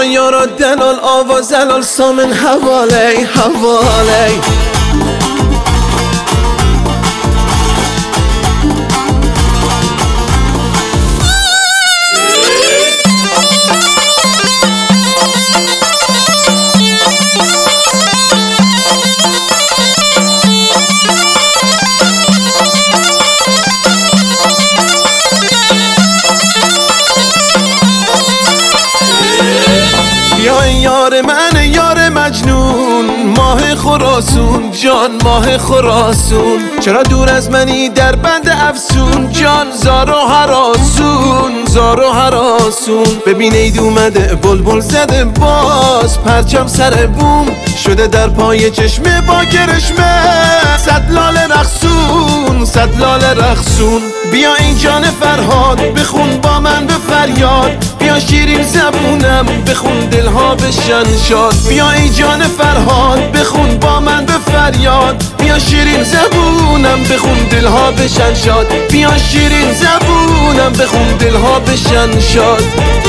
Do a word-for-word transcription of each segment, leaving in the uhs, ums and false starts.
یارا یارا دلال آواز زلال سامن حوالی حوالی یار من یار مجنون ماه خراسون جان ماه خراسون چرا دور از منی در بند افسون جان زار و هراسون زار و هراسون ببین عید اومده بلبل زده باز پرچم سر بوم شده در پای چشمه با کرشمه صد لاله رقصون صد لاله رقصون بیا این جان فرهاد بخون با من به فریاد بیا شیرین زبونم بخون دلها بشن شاد بیا این جان فرهاد بخون با من به فریاد بیا شیرین زبونم بخون دلها بشن شاد بیا شیرین زبونم بخون دلها بشن شاد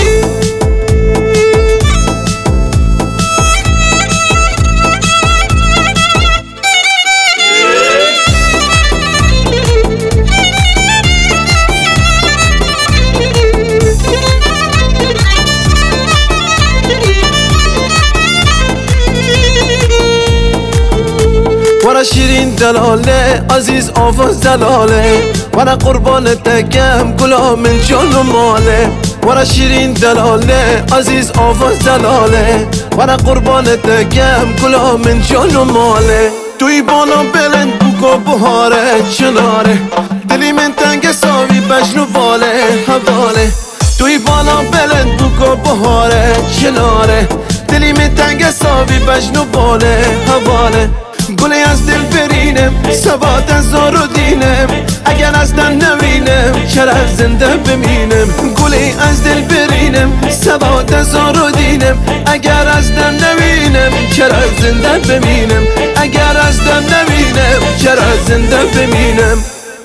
ورا شیرین دلاله عزیز آواز دلاله ورا قربان دگم گلا من جان و ماله ورا شیرین دلاله عزیز آواز دلاله ورا قربان دگم گلا من جان و ماله توی بالا بلند بوگو بهاره چناره دلی من تنگ ساوی بجنو باله حواله توی بالا بلند بوگو بهاره چناره دلی من تنگ ساوی بجنو باله حواله گلی از دل برینم ثبات از زار و دینم اگر از دن نوینم چرا زنده بمینم گلی از دل برینم ثبات از زار و دینم اگر از دن نوینم چرا زنده بمینم اگر از دن نوینم چرا زنده بمینم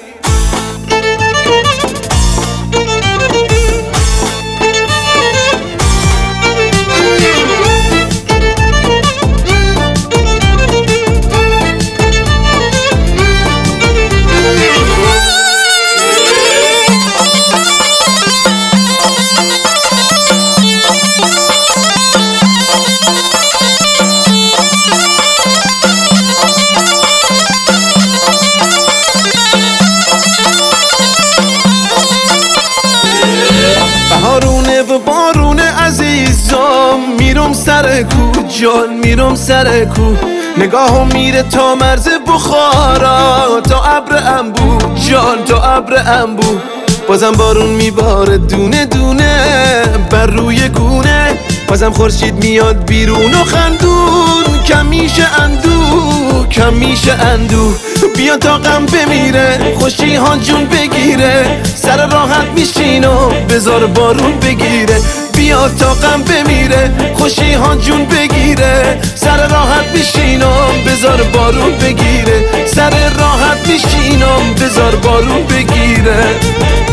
بهارونه و بارونه عزیزم میرم سر کو جان میرم سر کو نگاهم میره تا مرز بخارا تا ابر انبو جان تا ابر انبو بازم بارون میباره دونه دونه بر روی گونه بازم خورشید میاد بیرون و خندون کم میشه اندو کم میشه اندو بیا تا غم بمیره خوشی ها جون بگیره سر راحت میشین و بذار بارون بگیره بیا تا غم بمیره خوشی ها جون بگیره سر راحت میشین و بذار بارون بگیره سر راحت میشین و بذار بارون بگیره